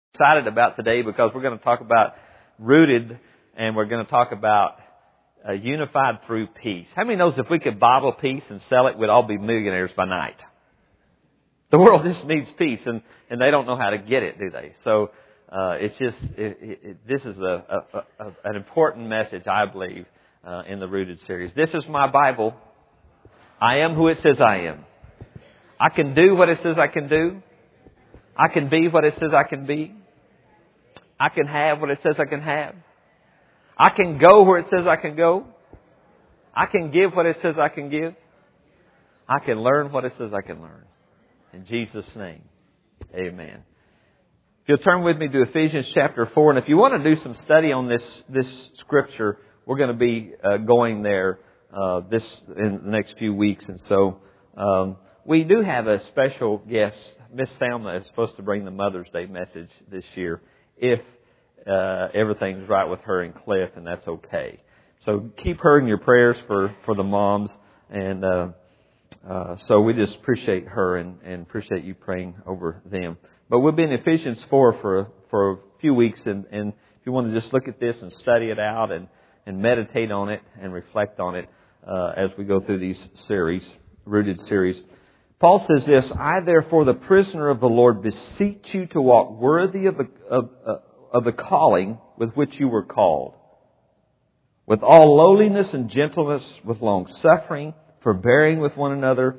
Excited about today because we're going to talk about rooted, and we're going to talk about unified through peace. How many knows if we could bottle peace and sell it, we'd all be millionaires by night? The world just needs peace, and they don't know how to get it, do they? So it's just this is an important message, I believe, in the Rooted series. This is my Bible. I am who it says I am. I can do what it says I can do. I can be what it says I can be. I can have what it says I can have. I can go where it says I can go. I can give what it says I can give. I can learn what it says I can learn. In Jesus' name, amen. If you'll turn with me to Ephesians chapter 4, and if you want to do some study on this scripture, we're going to be going there in the next few weeks. And so we do have a special guest. Miss Thelma is supposed to bring the Mother's Day message this year, if everything's right with her and Cliff, and that's okay. So keep her in your prayers for the moms, and so we just appreciate her and appreciate you praying over them. But we'll be in Ephesians 4 for a few weeks, and if you want to just look at this and study it out and meditate on it and reflect on it as we go through these Rooted series. Paul says this: I, therefore, the prisoner of the Lord, beseech you to walk worthy of the calling with which you were called, with all lowliness and gentleness, with long suffering, forbearing with one another,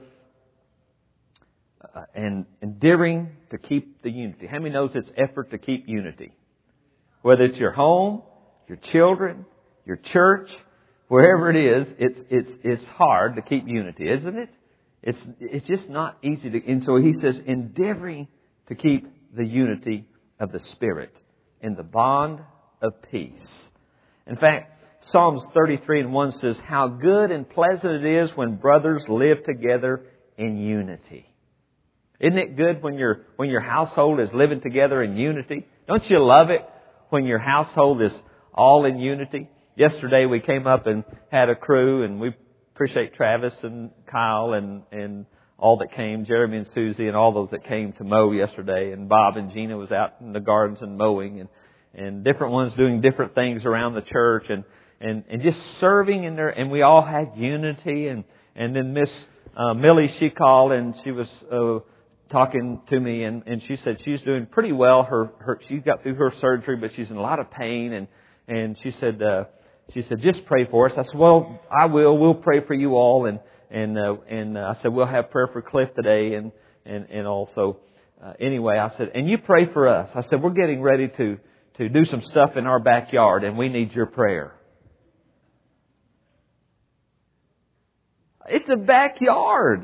and endeavoring to keep the unity. How many knows it's effort to keep unity? Whether it's your home, your children, your church, wherever it is, it's hard to keep unity, isn't it? It's just not easy to. And so he says, endeavoring to keep the unity of the Spirit in the bond of peace. In fact, Psalms 33:1 says, how good and pleasant it is when brothers live together in unity. Isn't it good when your household is living together in unity? Don't you love it when your household is all in unity? Yesterday we came up and had a crew, and we appreciate Travis and Kyle and all that came, Jeremy and Susie and all those that came to mow yesterday. And Bob and Gina was out in the gardens and mowing, and different ones doing different things around the church and just serving in there. And we all had unity. And then Miss Millie, she called and she was talking to me, and she said she's doing pretty well. She got through her surgery, but she's in a lot of pain. And she said, just pray for us. I said, well, I will. We'll pray for you all. And I said, we'll have prayer for Cliff today. And also, anyway, I said, and you pray for us. I said, we're getting ready to do some stuff in our backyard, and we need your prayer. It's a backyard.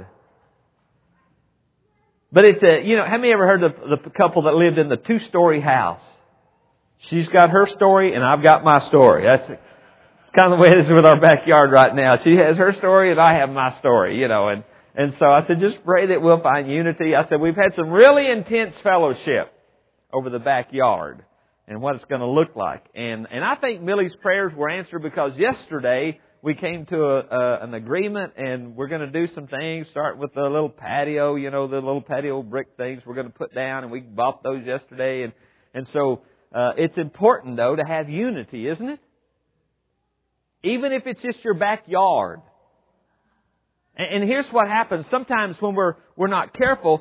But it's how many ever heard of the couple that lived in the 2-story house? She's got her story and I've got my story. It's kind of the way it is with our backyard right now. She has her story and I have my story, And so I said, just pray that we'll find unity. I said, we've had some really intense fellowship over the backyard and what it's going to look like. And I think Millie's prayers were answered because yesterday we came to an agreement, and we're going to do some things, start with the little patio, the little patio brick things we're going to put down, and we bought those yesterday. And so it's important, though, to have unity, isn't it? Even if it's just your backyard. And here's what happens. Sometimes when we're not careful,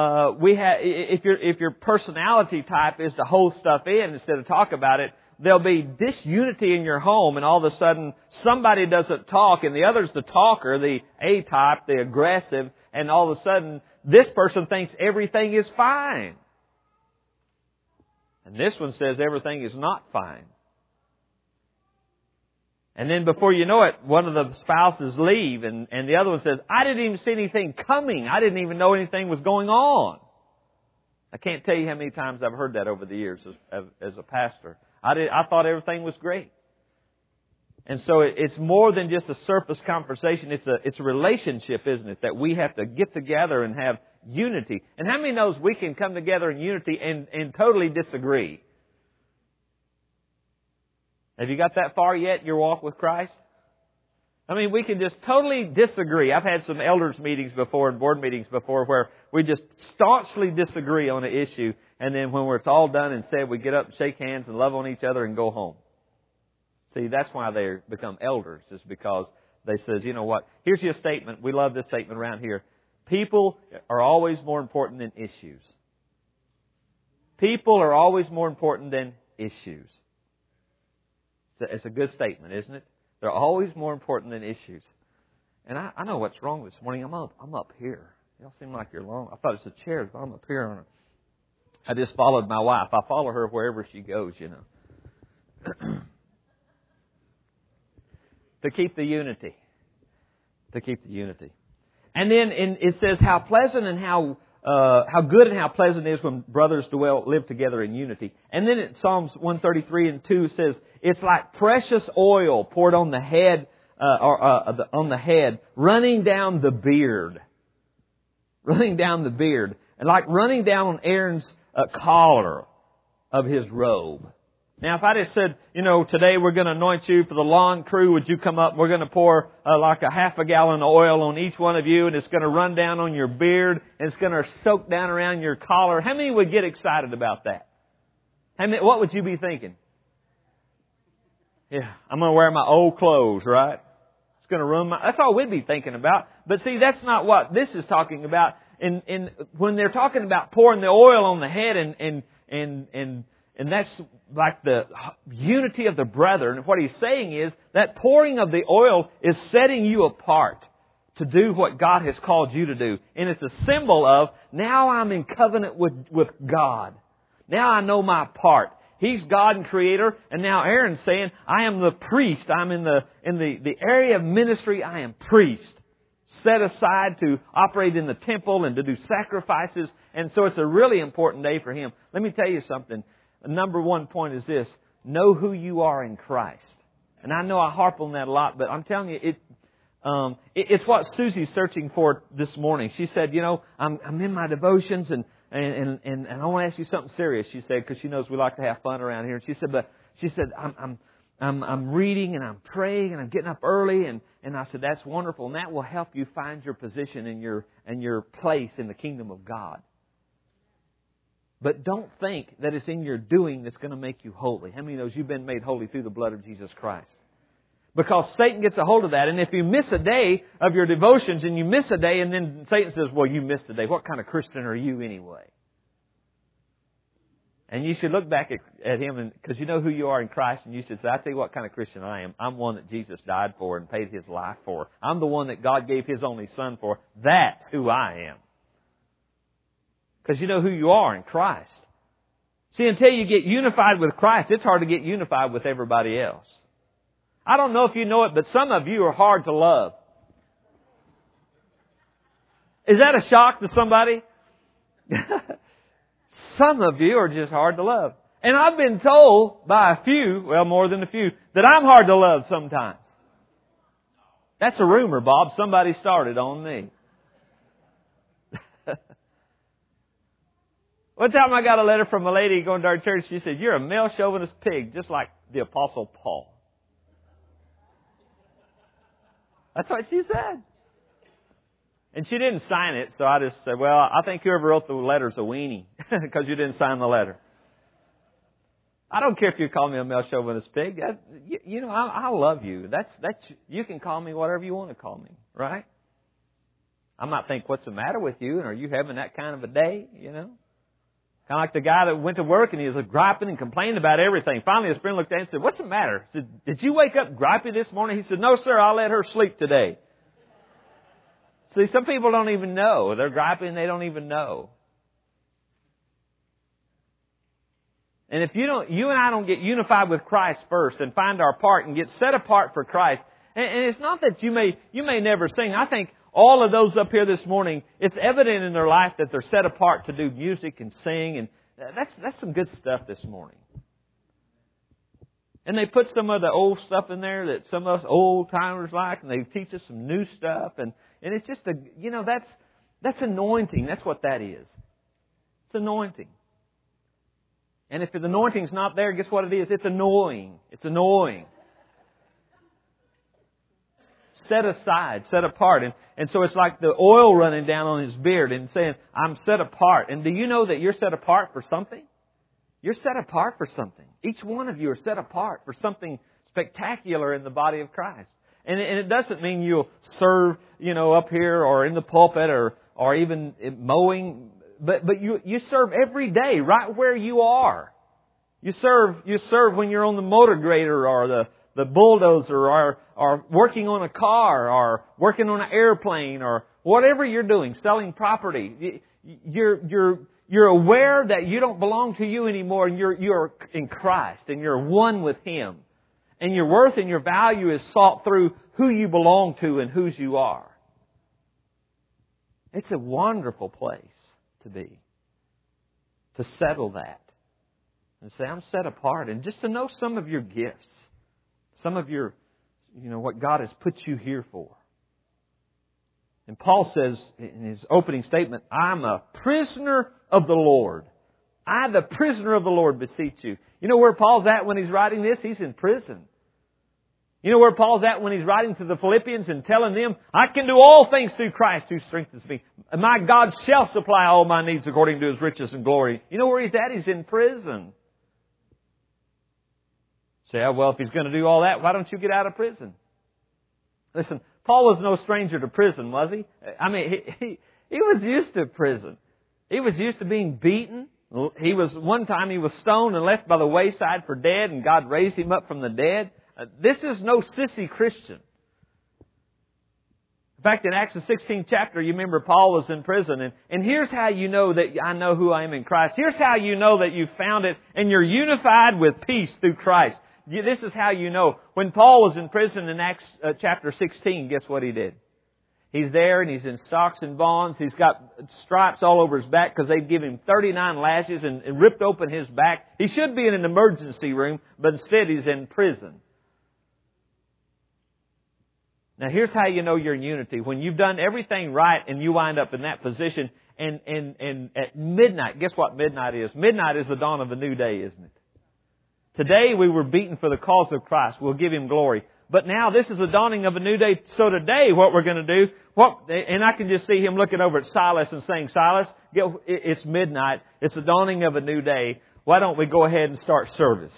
if your personality type is to hold stuff in instead of talk about it, there'll be disunity in your home, and all of a sudden somebody doesn't talk, and the other's the talker, the A-type, the aggressive, and all of a sudden this person thinks everything is fine. And this one says everything is not fine. And then before you know it, one of the spouses leave, and the other one says, I didn't even see anything coming. I didn't even know anything was going on. I can't tell you how many times I've heard that over the years as a pastor. I thought everything was great. And so it's more than just a surface conversation. It's a relationship, isn't it? That we have to get together and have unity. And how many knows we can come together in unity and totally disagree? Have you got that far yet in your walk with Christ? I mean, we can just totally disagree. I've had some elders meetings before and board meetings before where we just staunchly disagree on an issue, and then when it's all done and said, we get up and shake hands and love on each other and go home. See, that's why they become elders, is because they says, you know what, here's your statement. We love this statement around here. People are always more important than issues. People are always more important than issues. It's a good statement, isn't it? They're always more important than issues. And I know what's wrong this morning. I'm up here. Y'all seem like you're long. I thought it's the chairs, but I'm up here. I just followed my wife. I follow her wherever she goes, you know. To keep the unity. To keep the unity. And then it says how pleasant and how good and how pleasant it is when brothers live together in unity. And then in Psalms 133 and 2 says, it's like precious oil poured on the head, on the head, running down the beard. Running down the beard. And like running down on Aaron's collar of his robe. Now, if I just said, you know, today we're going to anoint you for the lawn crew, would you come up? We're going to pour like a half a gallon of oil on each one of you, and it's going to run down on your beard, and it's going to soak down around your collar. How many would get excited about that? What would you be thinking? Yeah, I'm going to wear my old clothes, right? It's going to ruin that's all we'd be thinking about. But see, that's not what this is talking about. When they're talking about pouring the oil on the head and that's like the unity of the brethren. What he's saying is that pouring of the oil is setting you apart to do what God has called you to do. And it's a symbol of, now I'm in covenant with God. Now I know my part. He's God and Creator. And now Aaron's saying, I am the priest. I'm in the area of ministry. I am priest. Set aside to operate in the temple and to do sacrifices. And so it's a really important day for him. Let me tell you something. The number one point is this. Know who you are in Christ. And I know I harp on that a lot, but I'm telling you, it's what Susie's searching for this morning. She said, you know, I'm in my devotions and I want to ask you something serious, she said, because she knows we like to have fun around here. And she said, I'm reading and I'm praying and I'm getting up early and I said, that's wonderful, and that will help you find your position and your place in the kingdom of God. But don't think that it's in your doing that's going to make you holy. How many knows you've been made holy through the blood of Jesus Christ? Because Satan gets a hold of that. And if you miss a day of your devotions and you miss a day and then Satan says, well, you missed a day. What kind of Christian are you anyway? And you should look back at him because you know who you are in Christ, and you should say, I tell you what kind of Christian I am. I'm one that Jesus died for and paid His life for. I'm the one that God gave His only Son for. That's who I am. Because you know who you are in Christ. See, until you get unified with Christ, it's hard to get unified with everybody else. I don't know if you know it, but some of you are hard to love. Is that a shock to somebody? Some of you are just hard to love. And I've been told by a few, well, more than a few, that I'm hard to love sometimes. That's a rumor, Bob. Somebody started on me. One time I got a letter from a lady going to our church. She said, you're a male chauvinist pig, just like the Apostle Paul. That's what she said. And she didn't sign it, so I just said, well, I think whoever wrote the letter's a weenie, because you didn't sign the letter. I don't care if you call me a male chauvinist pig. You know, I love you. That's you can call me whatever you want to call me, right? I might think, what's the matter with you? And are you having that kind of a day, you know? Kind of like the guy that went to work and he was griping and complaining about everything. Finally, his friend looked at him and said, what's the matter? He said, did you wake up gripey this morning? He said, no, sir, I'll let her sleep today. See, some people don't even know. They're griping and they don't even know. And if you and I don't get unified with Christ first and find our part and get set apart for Christ, and it's not that you may never sing. I think all of those up here this morning, it's evident in their life that they're set apart to do music and sing, and that's some good stuff this morning. And they put some of the old stuff in there that some of us old timers like, and they teach us some new stuff, and it's just that's anointing. That's what that is. It's anointing. And if the anointing's not there, guess what it is? It's annoying. It's annoying. set aside, set apart. And so it's like the oil running down on his beard and saying, I'm set apart. And do you know that you're set apart for something? You're set apart for something. Each one of you are set apart for something spectacular in the body of Christ. And it doesn't mean you'll serve, up here or in the pulpit or even mowing, but you serve every day right where you are. You serve when you're on the motor grader or the bulldozer or working on a car or working on an airplane or whatever you're doing, selling property. You're aware that you don't belong to you anymore, and you're in Christ and you're one with Him. And your worth and your value is sought through who you belong to and whose you are. It's a wonderful place to be. To settle that. And say, I'm set apart. And just to know some of your gifts. Some of your, what God has put you here for. And Paul says in his opening statement, I'm a prisoner of the Lord. I, the prisoner of the Lord, beseech you. You know where Paul's at when he's writing this? He's in prison. You know where Paul's at when he's writing to the Philippians and telling them, I can do all things through Christ who strengthens me. And my God shall supply all my needs according to His riches and glory. You know where he's at? He's in prison. Say, well, if he's going to do all that, why don't you get out of prison? Listen, Paul was no stranger to prison, was he? I mean, he was used to prison. He was used to being beaten. One time he was stoned and left by the wayside for dead, and God raised him up from the dead. This is no sissy Christian. In fact, in Acts the 16th chapter, you remember Paul was in prison. And here's how you know that I know who I am in Christ. Here's how you know that you found it and you're unified with peace through Christ. This is how you know. When Paul was in prison in Acts chapter 16, guess what he did? He's there and he's in stocks and bonds. He's got stripes all over his back because they'd give him 39 lashes and ripped open his back. He should be in an emergency room, but instead he's in prison. Now here's how you know you're in unity. When you've done everything right and you wind up in that position and at midnight, guess what midnight is? Midnight is the dawn of a new day, isn't it? Today we were beaten for the cause of Christ. We'll give Him glory. But now this is the dawning of a new day. So today what we're going to do, and I can just see him looking over at Silas and saying, Silas, it's midnight. It's the dawning of a new day. Why don't we go ahead and start service?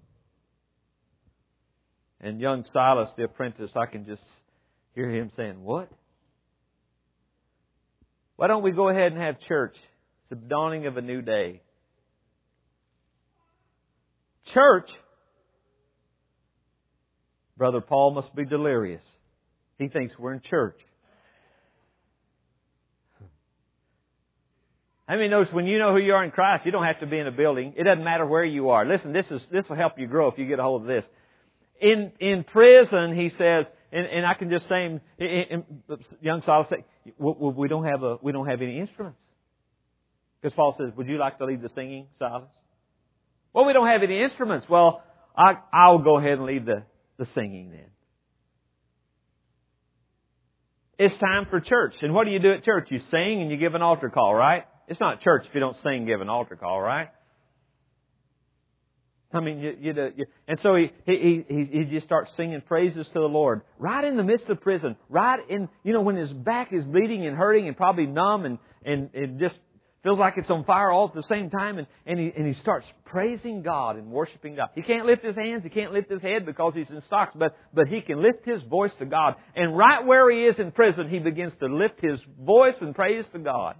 And young Silas, the apprentice, I can just hear him saying, what? Why don't we go ahead and have church? It's the dawning of a new day. Church? Brother Paul must be delirious. He thinks we're in church. How many knows when you know who you are in Christ, you don't have to be in a building. It doesn't matter where you are. Listen, this will help you grow if you get a hold of this. In prison, he says, and I can just say, young Silas say, we don't have any instruments. Because Paul says, would you like to lead the singing, Silas? Well, we don't have any instruments. Well, I'll go ahead and lead the singing then. It's time for church. And what do you do at church? You sing and you give an altar call, right? It's not church if you don't sing and give an altar call, right? I mean, and so he just starts singing praises to the Lord right in the midst of prison, right in, when his back is bleeding and hurting and probably numb and it just feels like it's on fire all at the same time, and he starts praising God and worshiping God. He can't lift his hands, he can't lift his head because he's in stocks, but he can lift his voice to God. And right where he is in prison, he begins to lift his voice and praise to God.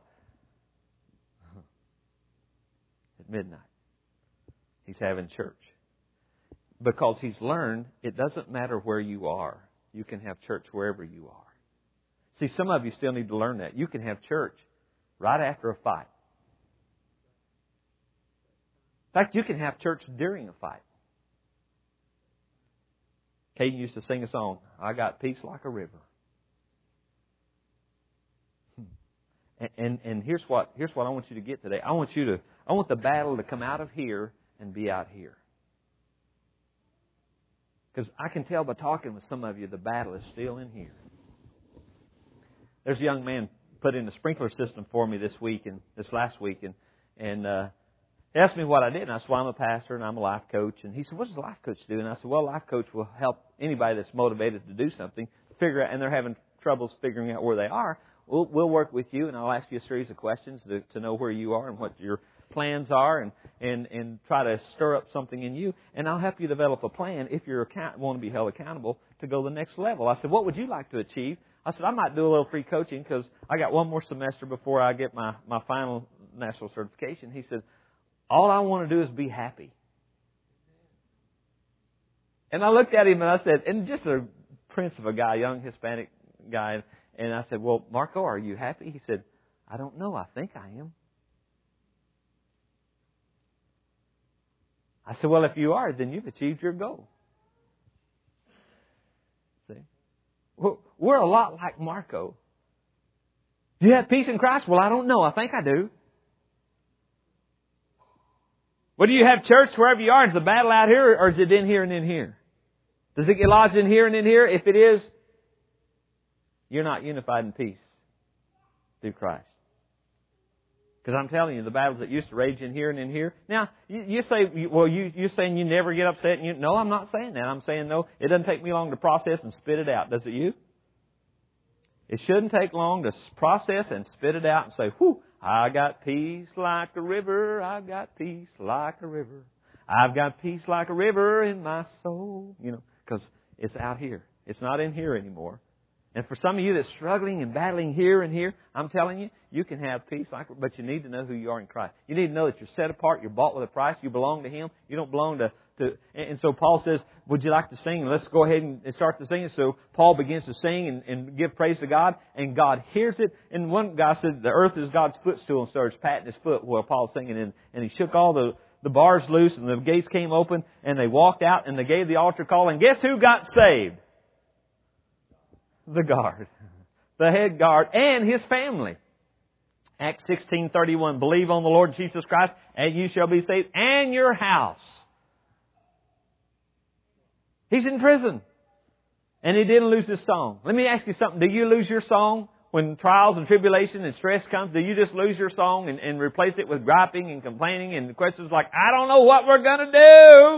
At midnight, he's having church. Because he's learned it doesn't matter where you are. You can have church wherever you are. See, some of you still need to learn that. You can have church right after a fight. In fact, you can have church during a fight. Caden used to sing a song, I got peace like a river. And here's what I want you to get today. I want the battle to come out of here and be out here. Because I can tell by talking with some of you, the battle is still in here. There's a young man put in a sprinkler system for me this last week, and he asked me what I did, and I said, well, I'm a pastor and I'm a life coach. And he said, what does a life coach do? And I said, well, a life coach will help anybody that's motivated to do something figure out, and they're having troubles figuring out where they are, we'll work with you, and I'll ask you a series of questions to know where you are and what your plans are, and try to stir up something in you. And I'll help you develop a plan if you want to be held accountable to go the next level. I said, what would you like to achieve? I said, I might do a little free coaching because I got one more semester before I get my final national certification. He said, all I want to do is be happy. And I looked at him and I said, and just a prince of a guy, young Hispanic guy, and I said, well, Marco, are you happy? He said, I don't know. I think I am. I said, well, if you are, then you've achieved your goal. See? We're a lot like Marco. Do you have peace in Christ? Well, I don't know. I think I do. Well, do you have church wherever you are? Is the battle out here or is it in here and in here? Does it get lodged in here and in here? If it is, you're not unified in peace through Christ. Because I'm telling you, the battles that used to rage in here and in here. Now, you say, well, you're saying you never get upset. And no, I'm not saying that. I'm saying, no, it doesn't take me long to process and spit it out. Does it you? It shouldn't take long to process and spit it out and say, whew, I got peace like a river. I've got peace like a river. I've got peace like a river in my soul. You know, because it's out here. It's not in here anymore. And for some of you that's struggling and battling here and here, I'm telling you, you can have peace, but you need to know who you are in Christ. You need to know that you're set apart, you're bought with a price, you belong to Him. You don't belong to and so Paul says, would you like to sing? And let's go ahead and start the singing. So Paul begins to sing and give praise to God, and God hears it. And one guy said, the earth is God's footstool, and starts patting his foot while Paul's singing. And he shook all the bars loose, and the gates came open, and they walked out, and they gave the altar call. And guess who got saved? The guard, the head guard, and his family. Acts 16:31, believe on the Lord Jesus Christ, and you shall be saved, and your house. He's in prison, and he didn't lose his song. Let me ask you something. Do you lose your song when trials and tribulation and stress comes? Do you just lose your song and replace it with griping and complaining and questions like, I don't know what we're going to do?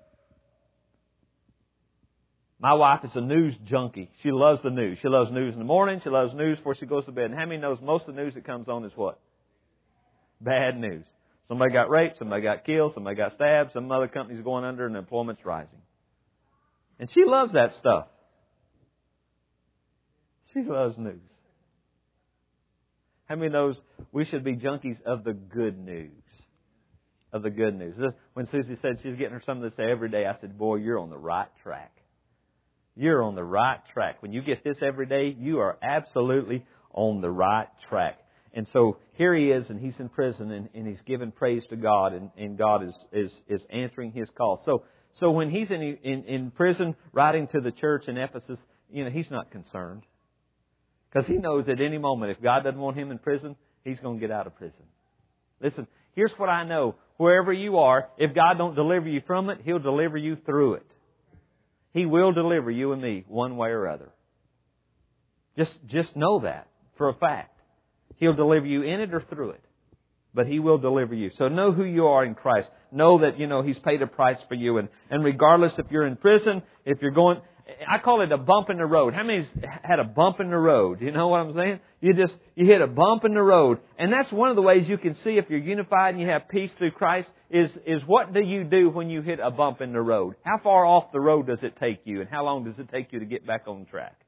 My wife is a news junkie. She loves the news. She loves news in the morning. She loves news before she goes to bed. And how many knows most of the news that comes on is what? Bad news. Somebody got raped. Somebody got killed. Somebody got stabbed. Some other company's going under and employment's rising. And she loves that stuff. She loves news. How many knows we should be junkies of the good news? Of the good news. When Susie said she's getting her some of this every day, I said, boy, you're on the right track. You're on the right track. When you get this every day, you are absolutely on the right track. And so here he is, and he's in prison, and he's giving praise to God, and God is answering his call. So when he's in prison writing to the church in Ephesus, you know, he's not concerned. Because he knows at any moment, if God doesn't want him in prison, he's going to get out of prison. Listen, here's what I know. Wherever you are, if God don't deliver you from it, He'll deliver you through it. He will deliver you and me one way or other. Just know that for a fact. He'll deliver you in it or through it. But He will deliver you. So know who you are in Christ. Know that, you know, He's paid a price for you. And regardless if you're in prison, if you're going... I call it a bump in the road. How many's had a bump in the road? You know what I'm saying? You hit a bump in the road. And that's one of the ways you can see if you're unified and you have peace through Christ is what do you do when you hit a bump in the road? How far off the road does it take you? And how long does it take you to get back on track?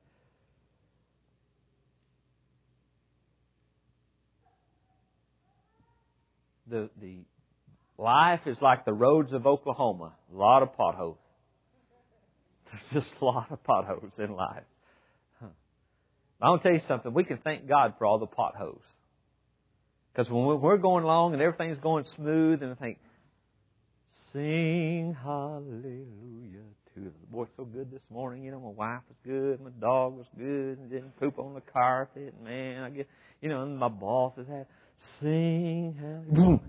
The life is like the roads of Oklahoma. A lot of potholes. There's just a lot of potholes in life. I want to tell you something. We can thank God for all the potholes. Because when we're going along and everything's going smooth, and I think, sing hallelujah to the boy, so good this morning. You know, my wife was good, my dog was good, and didn't poop on the carpet. Man, I get, you know, and my boss has had, sing hallelujah. Boom.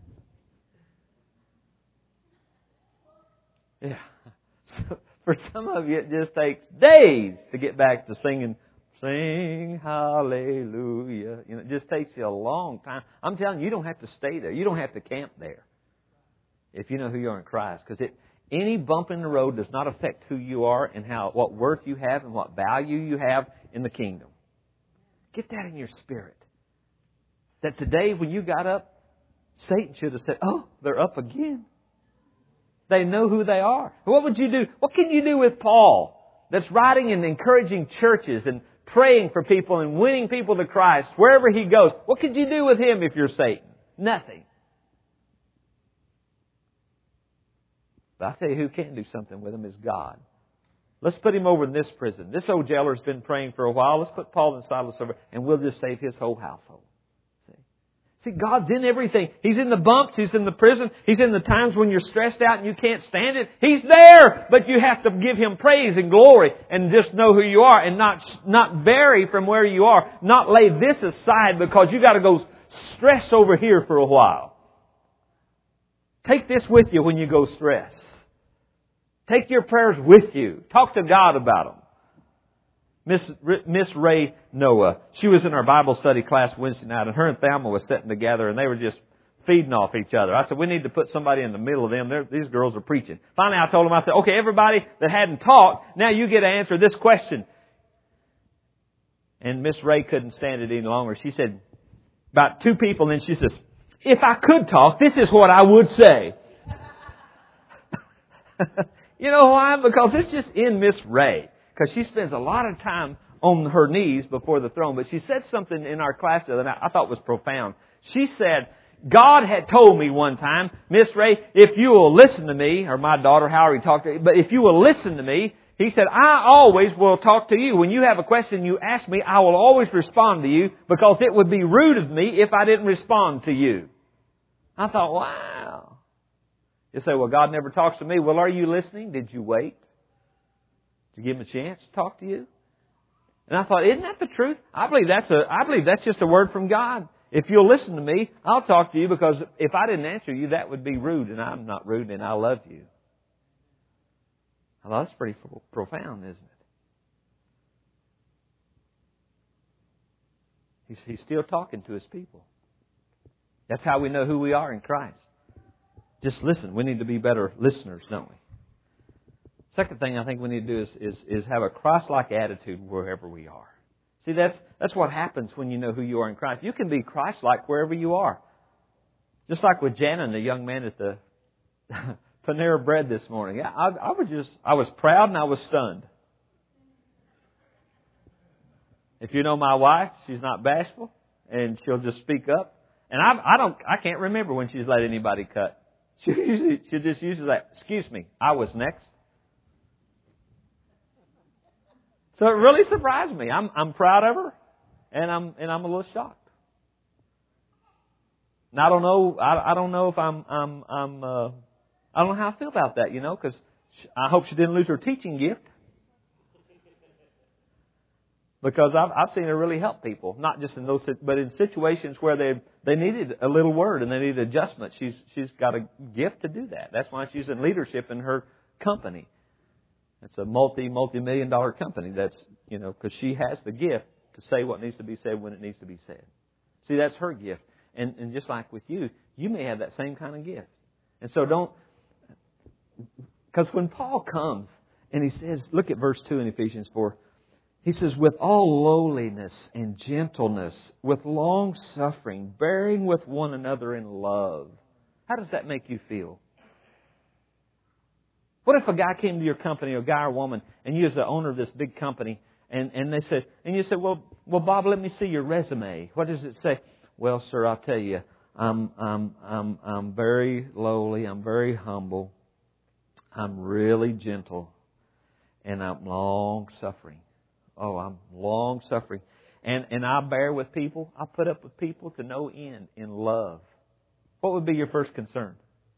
Yeah. So, for some of you, it just takes days to get back to singing, sing hallelujah. You know, it just takes you a long time. I'm telling you, you don't have to stay there. You don't have to camp there if you know who you are in Christ. Because Any bump in the road does not affect who you are and what worth you have and what value you have in the kingdom. Get that in your spirit. That today when you got up, Satan should have said, oh, they're up again. They know who they are. What would you do? What can you do with Paul that's writing and encouraging churches and praying for people and winning people to Christ wherever he goes? What could you do with him if you're Satan? Nothing. But I'll tell you who can do something with him is God. Let's put him over in this prison. This old jailer's been praying for a while. Let's put Paul and Silas over and we'll just save his whole household. See, God's in everything. He's in the bumps. He's in the prison. He's in the times when you're stressed out and you can't stand it. He's there. But you have to give Him praise and glory and just know who you are and not vary from where you are. Not lay this aside because you got to go stress over here for a while. Take this with you when you go stress. Take your prayers with you. Talk to God about them. Miss Ray Noah, she was in our Bible study class Wednesday night, and her and Thelma was sitting together, and they were just feeding off each other. I said, we need to put somebody in the middle of them. These girls are preaching. Finally, I told them, I said, okay, everybody that hadn't talked, now you get to answer this question. And Miss Ray couldn't stand it any longer. She said, about 2 people, and then she says, if I could talk, this is what I would say. You know why? Because it's just in Miss Ray. Because she spends a lot of time on her knees before the throne. But she said something in our class the other night I thought was profound. She said, God had told me one time, Miss Ray, if you will listen to me, or my daughter, however you talk to me, but if you will listen to me, He said, I always will talk to you. When you have a question you ask me, I will always respond to you because it would be rude of me if I didn't respond to you. I thought, wow. You say, well, God never talks to me. Well, are you listening? Did you wait to give Him a chance to talk to you? And I thought, isn't that the truth? I believe that's just a word from God. If you'll listen to me, I'll talk to you because if I didn't answer you, that would be rude, and I'm not rude, and I love you. I thought that's pretty profound, isn't it? He's still talking to His people. That's how we know who we are in Christ. Just listen. We need to be better listeners, don't we? Second thing I think we need to do is have a Christ-like attitude wherever we are. See, that's what happens when you know who you are in Christ. You can be Christ-like wherever you are. Just like with Jana and the young man at the Panera Bread this morning. I was proud and I was stunned. If you know my wife, she's not bashful and she'll just speak up. And I can't remember when she's let anybody cut. She just uses that. Excuse me, I was next. So it really surprised me. I'm proud of her, and I'm a little shocked. And I don't know. I don't know if I don't know how I feel about that. Because I hope she didn't lose her teaching gift. Because I've seen her really help people, not just in those, but in situations where they needed a little word and they needed adjustment. She's got a gift to do that. That's why she's in leadership in her company. It's a multi-million-dollar company. That's, because she has the gift to say what needs to be said when it needs to be said. See, that's her gift. And just like with you, you may have that same kind of gift. And so because when Paul comes and he says, look at verse 2 in Ephesians 4. He says, with all lowliness and gentleness, with long suffering, bearing with one another in love. How does that make you feel? What if a guy came to your company, a guy or woman, and you as the owner of this big company, and they said, and you said, well, Bob, let me see your resume. What does it say? Well, sir, I'll tell you, I'm very lowly, I'm very humble, I'm really gentle, and I'm long suffering. Oh, I'm long suffering, and I bear with people. I put up with people to no end in love. What would be your first concern?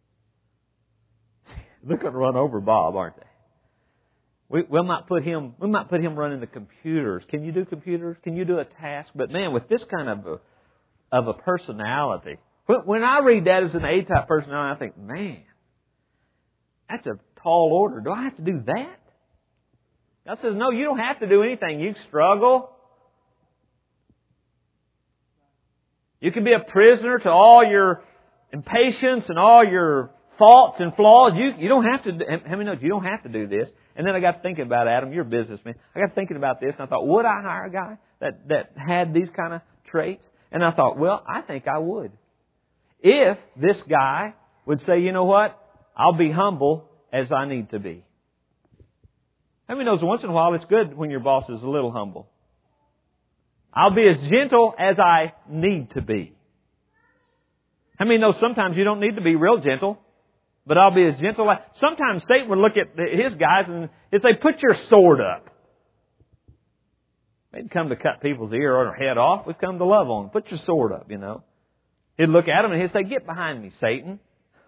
They're going to run over Bob, aren't they? We might put him running the computers. Can you do computers? Can you do a task? But man, with this kind of a personality, when I read that as an A-type personality, I think, man, that's a tall order. Do I have to do that? God says, no, you don't have to do anything. You struggle. You can be a prisoner to all your impatience and all your faults and flaws. You don't have to, how many know you don't have to do this? And then I got thinking about, Adam, you're a businessman. I got thinking about this and I thought, would I hire a guy that had these kind of traits? And I thought, well, I think I would. If this guy would say, you know what? I'll be humble as I need to be. How many knows once in a while it's good when your boss is a little humble? I'll be as gentle as I need to be. How many know sometimes you don't need to be real gentle, but I'll be as gentle as... Sometimes Satan would look at his guys and he'd say, put your sword up. They'd come to cut people's ear or head off. We've come to love on them. Put your sword up, you know. He'd look at them and he'd say, get behind me, Satan.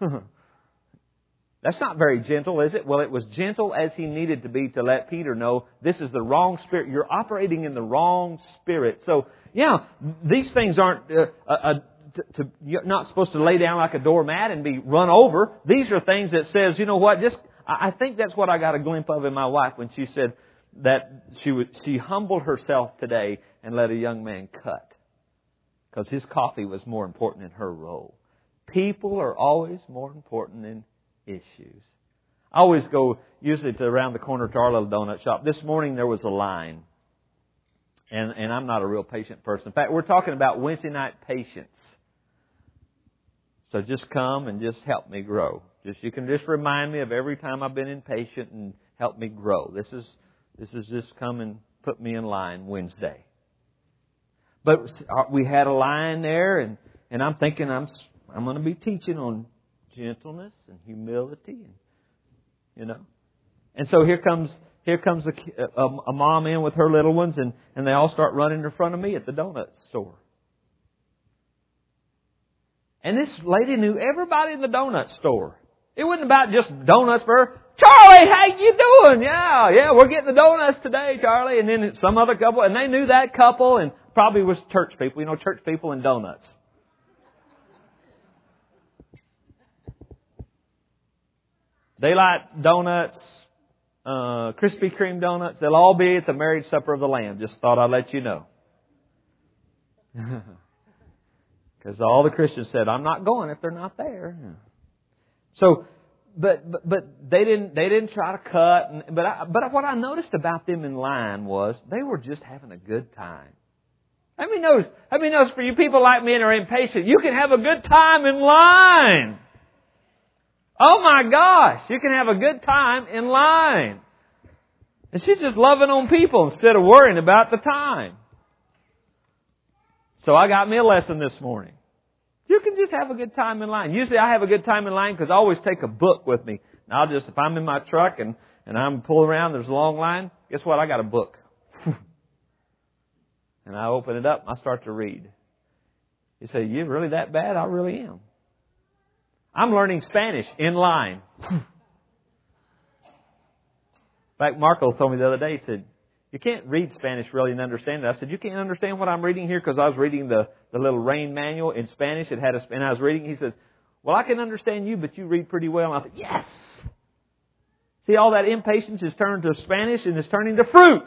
That's not very gentle, is it? Well, it was gentle as he needed to be to let Peter know this is the wrong spirit. You're operating in the wrong spirit. So, yeah, these things aren't... you're not supposed to lay down like a doormat and be run over. These are things that says, you know what, I think that's what I got a glimpse of in my wife when she said that she humbled herself today and let a young man cut. Because his coffee was more important than her role. People are always more important than issues. I always go usually to around the corner to our little donut shop. This morning there was a line. And I'm not a real patient person. In fact, we're talking about Wednesday night patience. So just come and just help me grow. You can just remind me of every time I've been impatient and help me grow. This is just come and put me in line Wednesday. But we had a line there, and I'm thinking I'm going to be teaching on gentleness and humility, and you know. And so here comes a mom in with her little ones, and they all start running in front of me at the donut store. And this lady knew everybody in the donut store. It wasn't about just donuts for her. Charlie, how you doing? Yeah, we're getting the donuts today, Charlie. And then some other couple, and they knew that couple, and probably was church people. You know, church people and donuts. They like donuts, Krispy Kreme donuts. They'll all be at the marriage supper of the Lamb. Just thought I'd let you know. Because all the Christians said, I'm not going if they're not there. So, but they didn't try to cut. But what I noticed about them in line was they were just having a good time. Let me notice for you people like me and are impatient, you can have a good time in line. Oh my gosh, you can have a good time in line. And she's just loving on people instead of worrying about the time. So I got me a lesson this morning. You can just have a good time in line. Usually I have a good time in line because I always take a book with me. And if I'm in my truck and I'm pulling around, there's a long line, guess what? I got a book. And I open it up and I start to read. You say, you really that bad? I really am. I'm learning Spanish in line. In fact, Marco told me the other day, he said, you can't read Spanish really and understand it. I said, you can't understand what I'm reading here because I was reading the little rain manual in Spanish. And I was reading, he said, well, I can understand you, but you read pretty well. And I said, yes! See, all that impatience is turned to Spanish and is turning to fruit.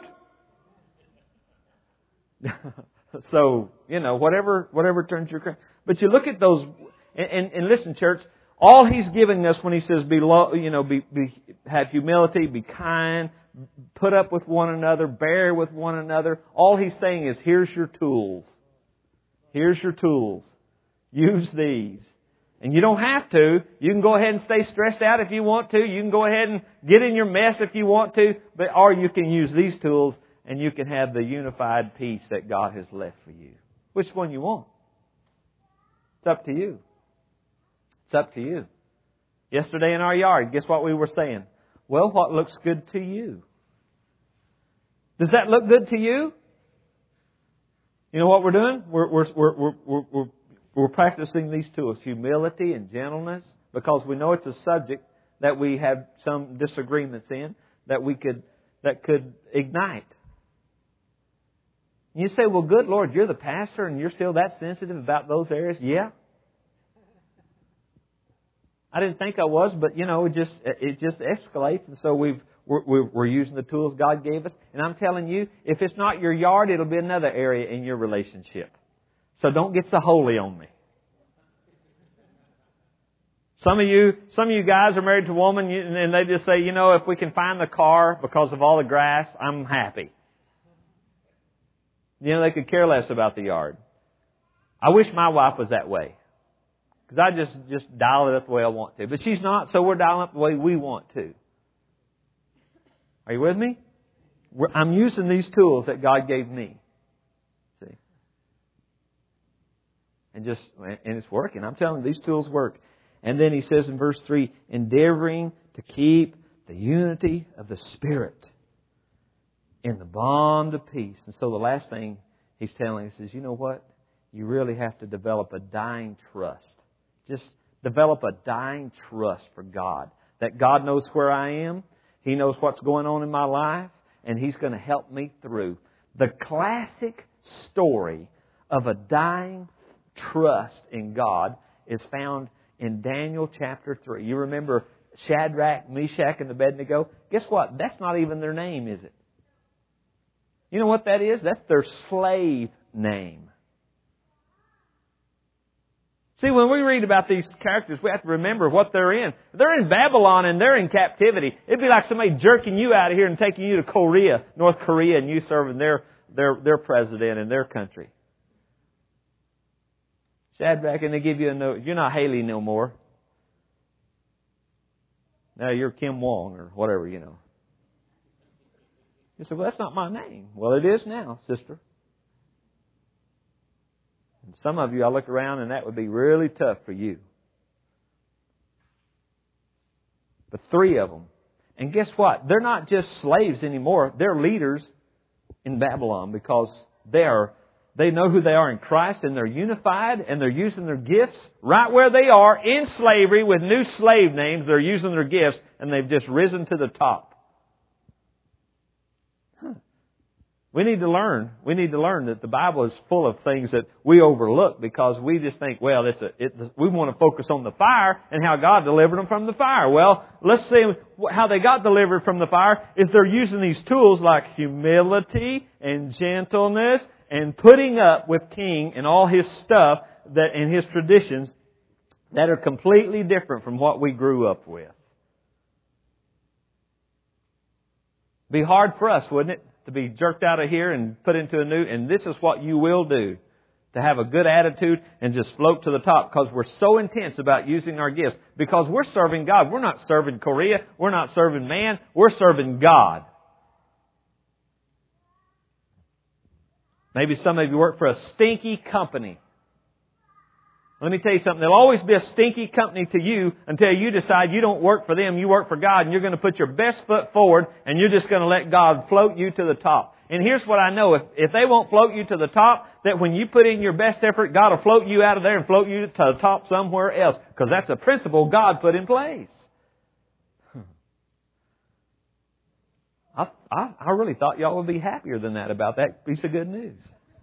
So, you know, whatever turns your crazy. But you look at those, and listen, church, all He's giving us when He says have humility, be kind, put up with one another, bear with one another. All He's saying is, here's your tools. Here's your tools. Use these. And you don't have to. You can go ahead and stay stressed out if you want to. You can go ahead and get in your mess if you want to. Or you can use these tools and you can have the unified peace that God has left for you. Which one you want? It's up to you. It's up to you. Yesterday in our yard, guess what we were saying? Well, what looks good to you? Does that look good to you? You know what we're doing? We're practicing these tools, humility and gentleness, because we know it's a subject that we have some disagreements in that could ignite. And you say, well, good Lord, you're the pastor and you're still that sensitive about those areas? Yeah. I didn't think I was, but you know, it just escalates, and so we're using the tools God gave us. And I'm telling you, if it's not your yard, it'll be another area in your relationship. So don't get so holy on me. Some of you guys are married to a woman and they just say, if we can find the car because of all the grass, I'm happy. They could care less about the yard. I wish my wife was that way. Because I just dial it up the way I want to. But she's not, so we're dialing up the way we want to. Are you with me? I'm using these tools that God gave me. See? And it's working. I'm telling you, these tools work. And then he says in verse 3, endeavoring to keep the unity of the Spirit in the bond of peace. And so the last thing he's telling us is, you know what? You really have to develop a dying trust. Just develop a dying trust for God. That God knows where I am. He knows what's going on in my life. And He's going to help me through. The classic story of a dying trust in God is found in Daniel chapter 3. You remember Shadrach, Meshach, and Abednego? Guess what? That's not even their name, is it? You know what that is? That's their slave name. See, when we read about these characters, we have to remember what they're in. They're in Babylon and they're in captivity. It'd be like somebody jerking you out of here and taking you to Korea, North Korea, and you serving their president in their country. Shadrach, and they give you a note. You're not Haley no more. Now you're Kim Wong or whatever, You say, well, that's not my name. Well, it is now, sister. And some of you, I look around and that would be really tough for you. But 3 of them. And guess what? They're not just slaves anymore. They're leaders in Babylon because they know who they are in Christ and they're unified and they're using their gifts right where they are in slavery with new slave names. They're using their gifts and they've just risen to the top. We need to learn. We need to learn that the Bible is full of things that we overlook because we just think, well, we want to focus on the fire and how God delivered them from the fire. Well, let's see how they got delivered from the fire is they're using these tools like humility and gentleness and putting up with King and all his stuff and his traditions that are completely different from what we grew up with. Be hard for us, wouldn't it? To be jerked out of here and put into a new, and this is what you will do. To have a good attitude and just float to the top because we're so intense about using our gifts. Because we're serving God. We're not serving Korea. We're not serving man. We're serving God. Maybe some of you work for a stinky company. Let me tell you something. There'll always be a stinky company to you until you decide you don't work for them, you work for God, and you're going to put your best foot forward, and you're just going to let God float you to the top. And here's what I know. If they won't float you to the top, that when you put in your best effort, God will float you out of there and float you to the top somewhere else. Because that's a principle God put in place. I really thought y'all would be happier than that about that piece of good news.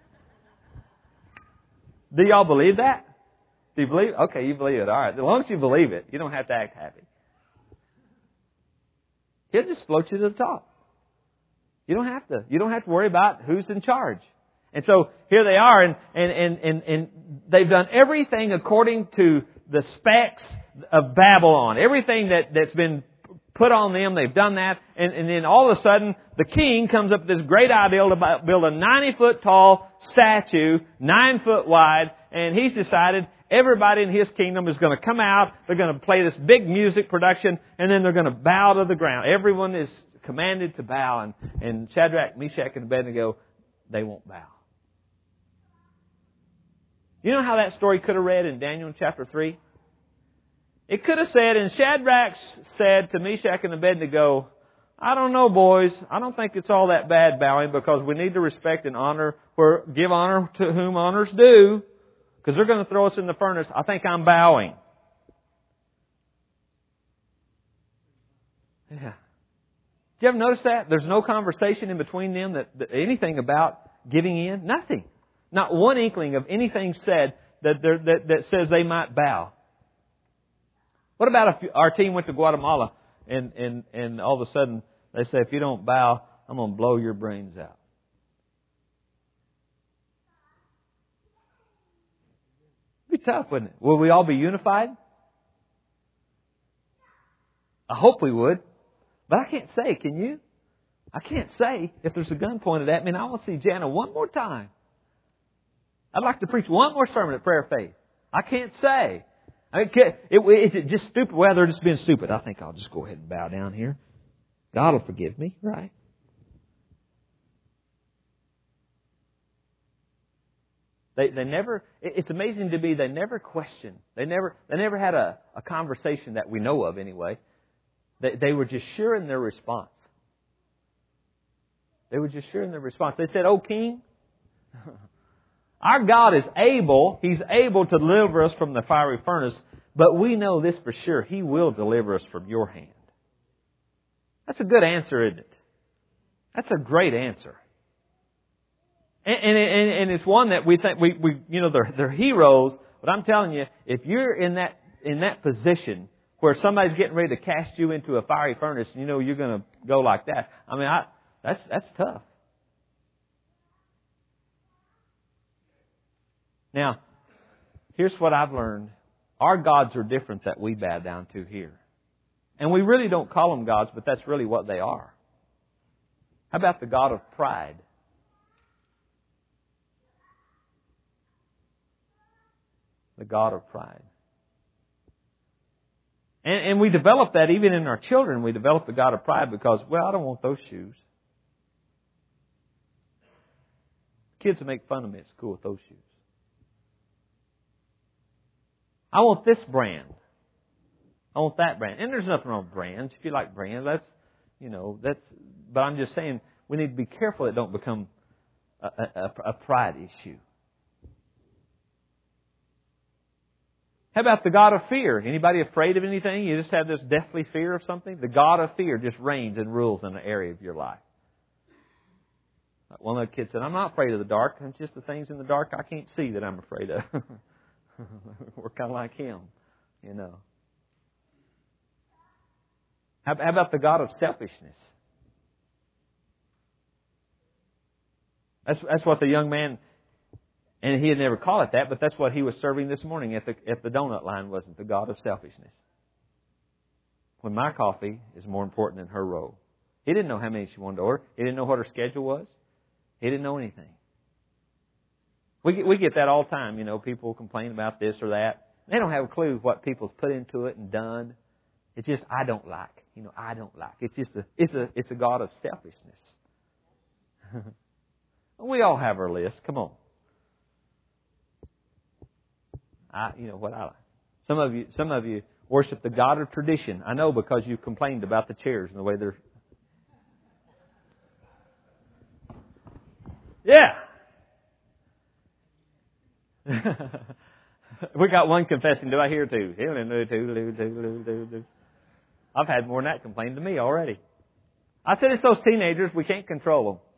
Do y'all believe that? Do you believe? Okay, you believe it. All right. As long as you believe it, you don't have to act happy. He'll just float you to the top. You don't have to. You don't have to worry about who's in charge. And so here they are, and they've done everything according to the specs of Babylon. Everything that's been put on them, they've done that. And then all of a sudden, the king comes up with this great idea to build a 90-foot tall statue, 9 foot wide, and he's decided everybody in his kingdom is going to come out, they're going to play this big music production, and then they're going to bow to the ground. Everyone is commanded to bow, and Shadrach, Meshach, and Abednego, they won't bow. You know how that story could have read in Daniel chapter 3? It could have said, and Shadrach said to Meshach and Abednego, I don't know, boys. I don't think it's all that bad bowing because we need to respect and honor, or give honor to whom honors due, because they're going to throw us in the furnace. I think I'm bowing. Yeah. Did you ever notice that? There's no conversation in between them that anything about giving in. Nothing. Not one inkling of anything said that says they might bow. What about if our team went to Guatemala and all of a sudden they say, if you don't bow, I'm going to blow your brains out? It'd be tough, wouldn't it? Will we all be unified? I hope we would. But I can't say, can you? I can't say if there's a gun pointed at me and I want to see Jana one more time. I'd like to preach one more sermon at Prayer of Faith. I can't say. Is it just stupid? Well, they're just being stupid. I think I'll just go ahead and bow down here. God will forgive me, right? They never, it's amazing to me, they never questioned. They never had a conversation that we know of anyway. They were just sure in their response. They were just sure in their response. They said, "O King, our God is able. He's able to deliver us from the fiery furnace, but we know this for sure. He will deliver us from your hand." That's a good answer, isn't it? That's a great answer. And it's one that we think they're heroes. But I'm telling you, if you're in that position where somebody's getting ready to cast you into a fiery furnace, and you're going to go like that. I mean, that's tough. Now, here's what I've learned: our gods are different that we bow down to here, and we really don't call them gods, but that's really what they are. How about the god of pride? The god of pride. And we develop that even in our children. We develop the god of pride because, well, I don't want those shoes. Kids will make fun of me at school with those shoes. I want this brand. I want that brand. And there's nothing wrong with brands. If you like brands, but I'm just saying we need to be careful it don't become a pride issue. How about the god of fear? Anybody afraid of anything? You just have this deathly fear of something? The god of fear just reigns and rules in an area of your life. One of the kids said, "I'm not afraid of the dark. It's just the things in the dark I can't see that I'm afraid of." We're kind of like him, How about the god of selfishness? That's what the young man, and he had never called it that, but that's what he was serving this morning at the donut line, wasn't the god of selfishness. When my coffee is more important than her roll. He didn't know how many she wanted to order. He didn't know what her schedule was. He didn't know anything. We get that all the time. People complain about this or that. They don't have a clue what people's put into it and done. It's just, I don't like. I don't like. It's just it's a god of selfishness. We all have our list. Come on. What I like. Some of you worship the god of tradition. I know, because you complained about the chairs and the way they're. Yeah. We got one confessing. Do I hear two? I've had more than that complain to me already. I said it's those teenagers. We can't control them.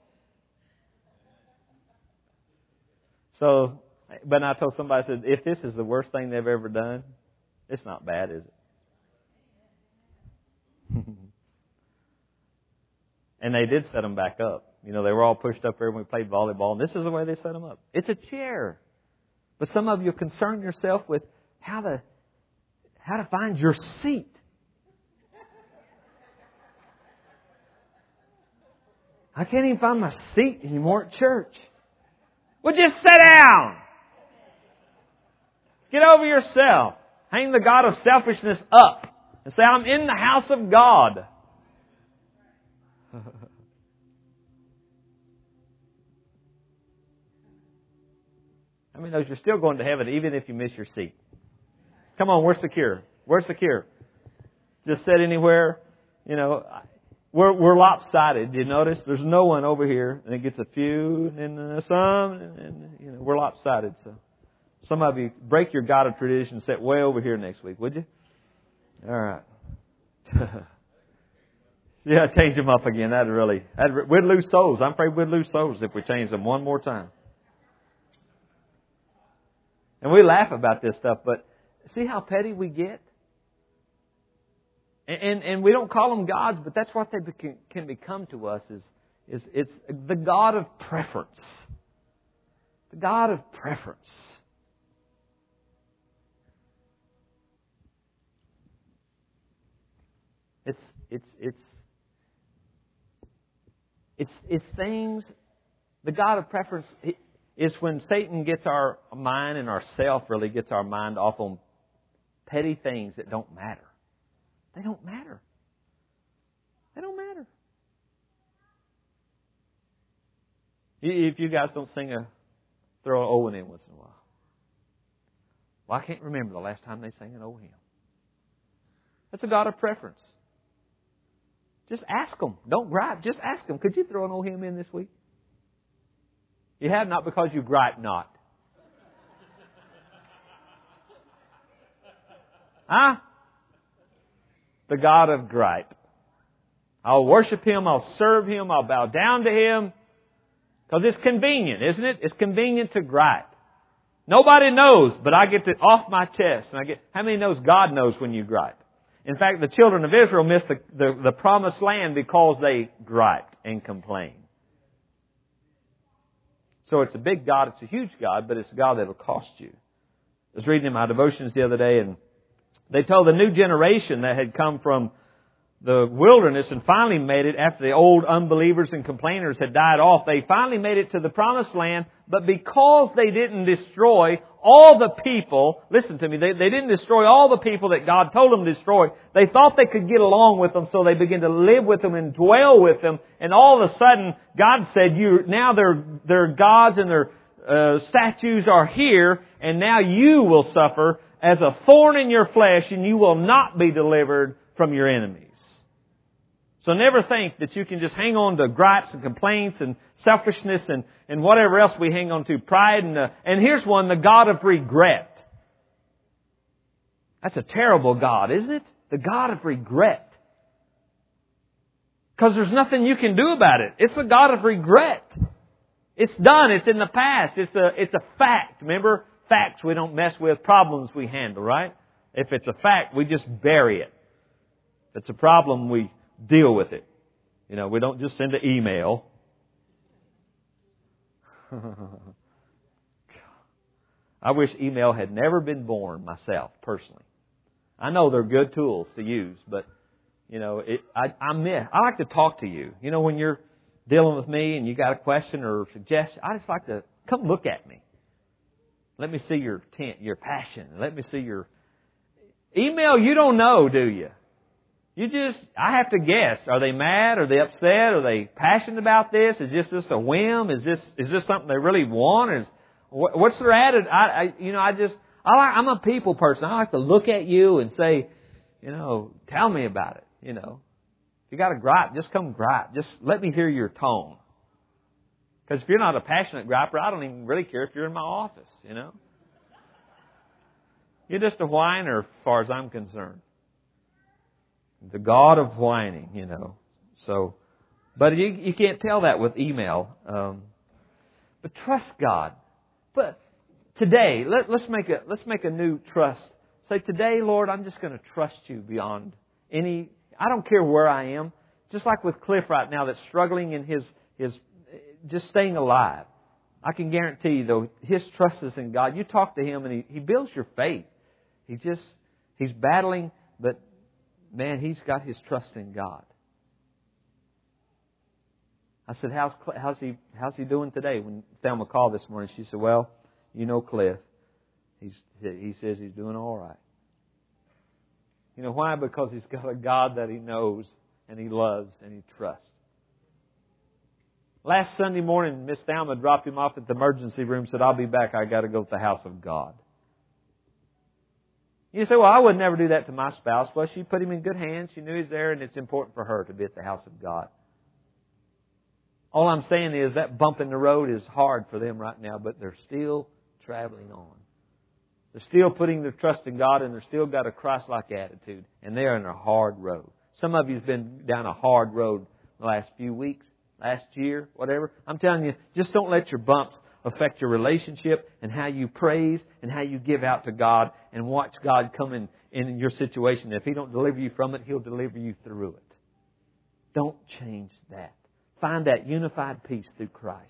So, but I told somebody, I said, if this is the worst thing they've ever done, it's not bad, is it? And they did set them back up. They were all pushed up there when we played volleyball, and this is the way they set them up. It's a chair. But some of you concern yourself with how to find your seat. I can't even find my seat anymore at church. Well, just sit down. Get over yourself. Hang the god of selfishness up and say, "I'm in the house of God." I mean, you're still going to heaven even if you miss your seat. Come on, we're secure. We're secure. Just sit anywhere. We're lopsided. You notice there's no one over here, and it gets a few, and then some, and we're lopsided. So, some of you break your god of tradition and sit way over here next week, would you? All right. Yeah, change them up again. We'd lose souls. I'm afraid we'd lose souls if we change them one more time. And we laugh about this stuff, but see how petty we get? And we don't call them gods, but that's what they can become to us. Is it's the god of preference. The god of preference. It's things. The God of preference is when Satan gets our mind and our self really gets our mind off on petty things that don't matter. They don't matter. They don't matter. If you guys don't throw an old one in once in a while. Well, I can't remember the last time they sang an old hymn. That's a God of preference. Just ask them. Don't gripe. Just ask them. Could you throw an old hymn in this week? You have not because you gripe not. Huh? The God of gripe. I'll worship Him. I'll serve Him. I'll bow down to Him. Because it's convenient, isn't it? It's convenient to gripe. Nobody knows, but I get it off my chest. And how many knows God knows when you gripe? In fact, the children of Israel missed the promised land because they griped and complained. So it's a big God, it's a huge God, but it's a God that will cost you. I was reading in my devotions the other day, and they told the new generation that had come from the wilderness and finally made it after the old unbelievers and complainers had died off. They finally made it to the promised land, but because they didn't destroy all the people, listen to me, they didn't destroy all the people that God told them to destroy. They thought they could get along with them, so they began to live with them and dwell with them. And all of a sudden, God said, now their gods and their statues are here, and now you will suffer as a thorn in your flesh, and you will not be delivered from your enemies. So never think that you can just hang on to gripes and complaints and selfishness and whatever else we hang on to. Pride and here's one, the God of regret. That's a terrible God, isn't it? The God of regret. Because there's nothing you can do about it. It's a God of regret. It's done. It's in the past. It's a fact. Remember, facts we don't mess with, problems we handle, right? If it's a fact, we just bury it. If it's a problem, we deal with it. We don't just send an email. I wish email had never been born myself, personally. I know they're good tools to use, but, I like to talk to you. When you're dealing with me and you got a question or a suggestion, I just like to come look at me. Let me see your passion. Let me see your email. You don't know, do you? I have to guess. Are they mad? Are they upset? Are they passionate about this? Is this just a whim? Is this something they really want? What's their attitude? I'm a people person. I like to look at you and say, tell me about it. If you got a gripe, just come gripe. Just let me hear your tone. Because if you're not a passionate griper, I don't even really care if you're in my office. You're just a whiner as far as I'm concerned. The God of whining, So, but you can't tell that with email. But trust God. But today, let's make a new trust. Say, today, Lord, I'm just going to trust you beyond any. I don't care where I am. Just like with Cliff right now, that's struggling in his just staying alive. I can guarantee you, though, his trust is in God. You talk to him, and he builds your faith. He's battling, but man, he's got his trust in God. I said, how's he doing today? When Thelma called this morning, she said, well, Cliff. He says he's doing all right. Why? Because he's got a God that he knows and he loves and he trusts. Last Sunday morning, Miss Thelma dropped him off at the emergency room, said, I'll be back. I got to go to the house of God. You say, well, I would never do that to my spouse. Well, she put him in good hands. She knew he's there, and it's important for her to be at the house of God. All I'm saying is that bump in the road is hard for them right now, but they're still traveling on. They're still putting their trust in God, and they're still got a Christ-like attitude, and they're in a hard road. Some of you have been down a hard road the last few weeks, last year, whatever. I'm telling you, just don't let your bumps affect your relationship and how you praise and how you give out to God, and watch God come in your situation. If He don't deliver you from it, He'll deliver you through it. Don't change that. Find that unified peace through Christ.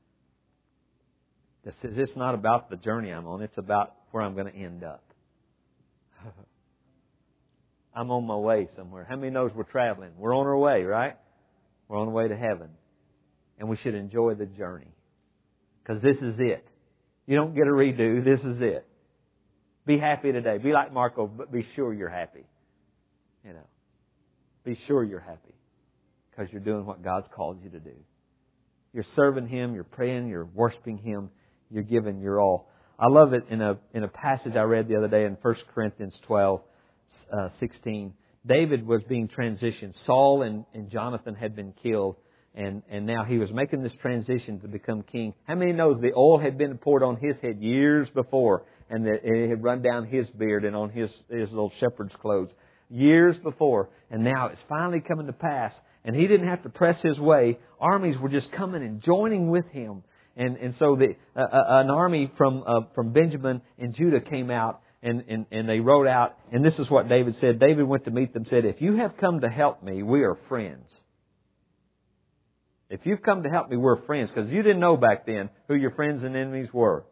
That says it's not about the journey I'm on, it's about where I'm going to end up. I'm on my way somewhere. How many knows we're traveling? We're on our way, right? We're on our way to heaven. And we should enjoy the journey. Because this is it. You don't get a redo. This is it. Be happy today. Be like Marco, but be sure you're happy. You know. Be sure you're happy. Because you're doing what God's called you to do. You're serving Him. You're praying. You're worshiping Him. You're giving your all. I love it in a passage I read the other day in 1 Corinthians 12:16. David was being transitioned. Saul and Jonathan had been killed. And now he was making this transition to become king. How many knows the oil had been poured on his head years before, and that it had run down his beard and on his little shepherd's clothes years before, and now it's finally coming to pass. And he didn't have to press his way. Armies were just coming and joining with him, and so an army from Benjamin and Judah came out, and they rode out. And this is what David said. David went to meet them, said, "If you have come to help me, we are friends." If you've come to help me, we're friends. Because you didn't know back then who your friends and enemies were.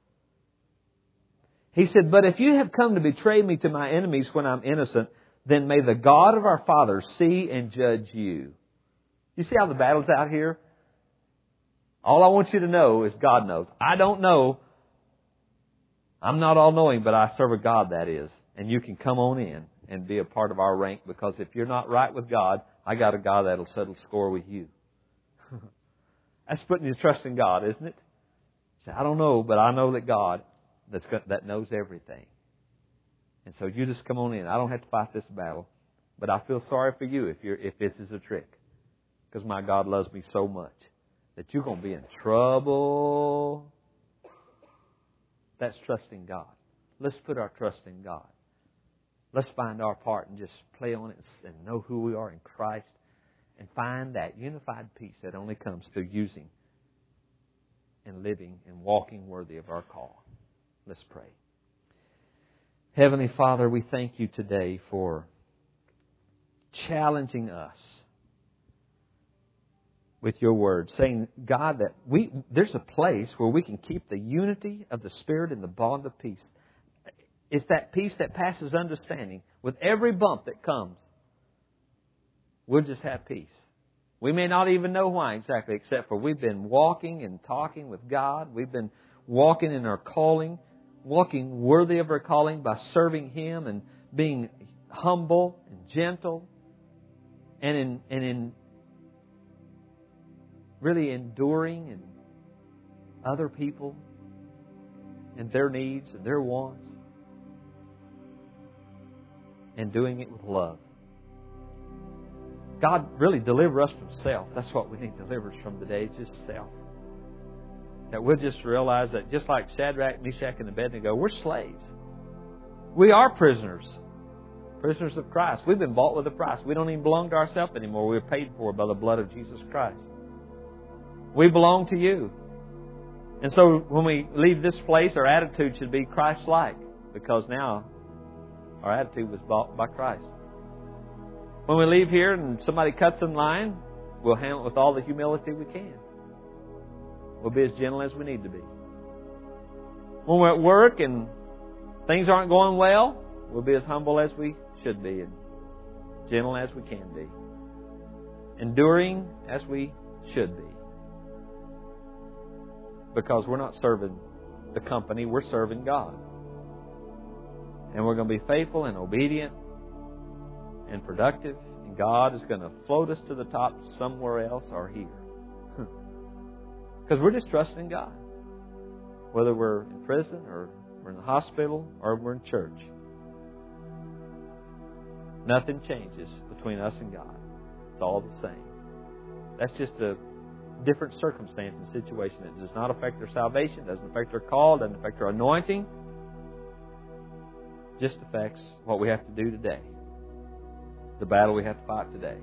He said, "But if you have come to betray me to my enemies when I'm innocent, then may the God of our fathers see and judge you." You see how the battle's out here? All I want you to know is God knows. I don't know. I'm not all-knowing, but I serve a God that is. And you can come on in and be a part of our rank, because if you're not right with God, I got a God that'll settle score with you. That's putting your trust in God, isn't it? Say, I don't know, but I know that God that knows everything. And so you just come on in. I don't have to fight this battle, but I feel sorry for you if this is a trick, because my God loves me so much that you're going to be in trouble. That's trusting God. Let's put our trust in God. Let's find our part and just play on it and know who we are in Christ. And find that unified peace that only comes through using and living and walking worthy of our call. Let's pray. Heavenly Father, we thank you today for challenging us with your word, saying, God, that there's a place where we can keep the unity of the Spirit in the bond of peace. It's that peace that passes understanding. With every bump that comes, we'll just have peace. We may not even know why exactly, except for we've been walking and talking with God. We've been walking in our calling, walking worthy of our calling by serving Him and being humble and gentle and in really enduring and other people and their needs and their wants, and doing it with love. God, really deliver us from self. That's what we need deliverance from today. It's just self. That we'll just realize that just like Shadrach, Meshach, and Abednego, we're slaves. We are prisoners. Prisoners of Christ. We've been bought with a price. We don't even belong to ourselves anymore. We're paid for by the blood of Jesus Christ. We belong to you. And so when we leave this place, our attitude should be Christ-like, because now our attitude was bought by Christ. When we leave here and somebody cuts in line, we'll handle it with all the humility we can. We'll be as gentle as we need to be. When we're at work and things aren't going well, we'll be as humble as we should be and gentle as we can be. Enduring as we should be. Because we're not serving the company, we're serving God. And we're going to be faithful and obedient and productive, and God is going to float us to the top somewhere else or here. Because we're just trusting God. Whether we're in prison or we're in the hospital or we're in church. Nothing changes between us and God. It's all the same. That's just a different circumstance and situation. It does not affect our salvation, doesn't affect our call, doesn't affect our anointing. It just affects what we have to do today. The battle we have to fight today.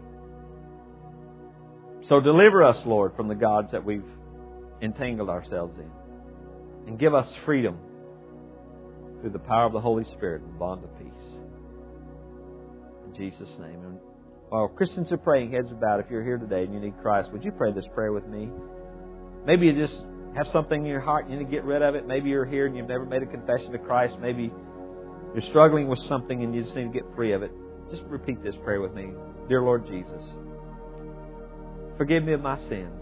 So deliver us, Lord, from the gods that we've entangled ourselves in. And give us freedom through the power of the Holy Spirit and the bond of peace. In Jesus' name. And while Christians are praying, heads are bowed, if you're here today and you need Christ, would you pray this prayer with me? Maybe you just have something in your heart and you need to get rid of it. Maybe you're here and you've never made a confession to Christ. Maybe you're struggling with something and you just need to get free of it. Just repeat this prayer with me. Dear Lord Jesus, forgive me of my sins.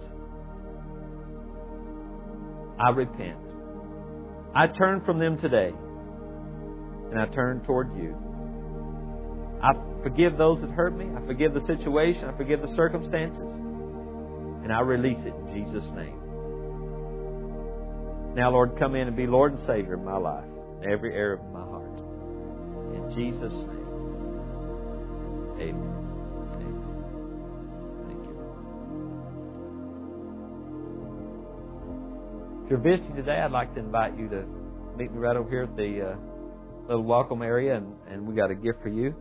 I repent. I turn from them today, and I turn toward you. I forgive those that hurt me. I forgive the situation. I forgive the circumstances. And I release it in Jesus' name. Now, Lord, come in and be Lord and Savior of my life, in every area of my heart. In Jesus' name. Amen. Thank you. If you're visiting today, I'd like to invite you to meet me right over here at the little welcome area, and we got a gift for you.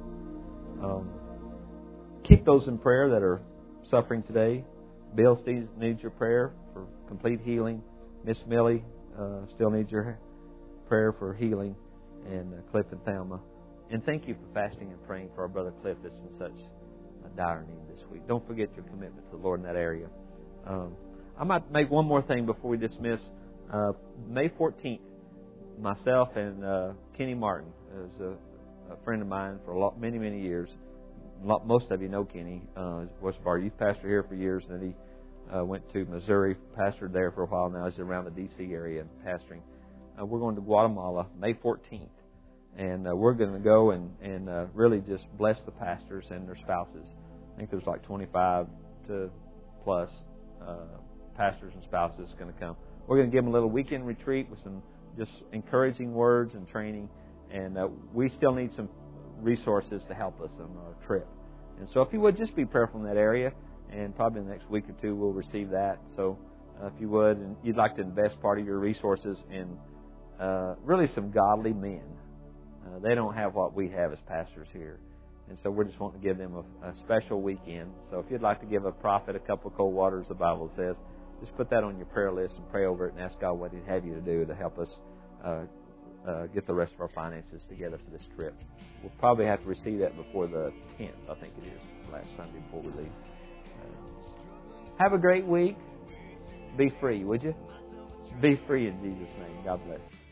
Keep those in prayer that are suffering today. Bill needs your prayer for complete healing. Miss Millie still needs your prayer for healing, and Cliff and Thelma. And thank you for fasting and praying for our brother Cliff that's in such a dire need this week. Don't forget your commitment to the Lord in that area. I might make one more thing before we dismiss. May 14th, myself and Kenny Martin is a friend of mine for many, many years. Most of you know Kenny. Was our youth pastor here for years, and then he went to Missouri, pastored there for a while. Now he's around the D.C. area and pastoring. We're going to Guatemala May 14th, and we're going to go and really just bless the pastors and their spouses. I think there's like 25 to plus pastors and spouses going to come. We're going to give them a little weekend retreat with some just encouraging words and training, and we still need some resources to help us on our trip. And so if you would, just be prayerful in that area, and probably in the next week or two we'll receive that. So if you would, and you'd like to invest part of your resources in really some godly men. They don't have what we have as pastors here. And so we're just wanting to give them a special weekend. So if you'd like to give a prophet a cup of cold water, as the Bible says, just put that on your prayer list and pray over it and ask God what He'd have you to do to help us get the rest of our finances together for this trip. We'll probably have to receive that before the 10th, I think it is, last Sunday before we leave. Have a great week. Be free, would you? Be free in Jesus' name. God bless.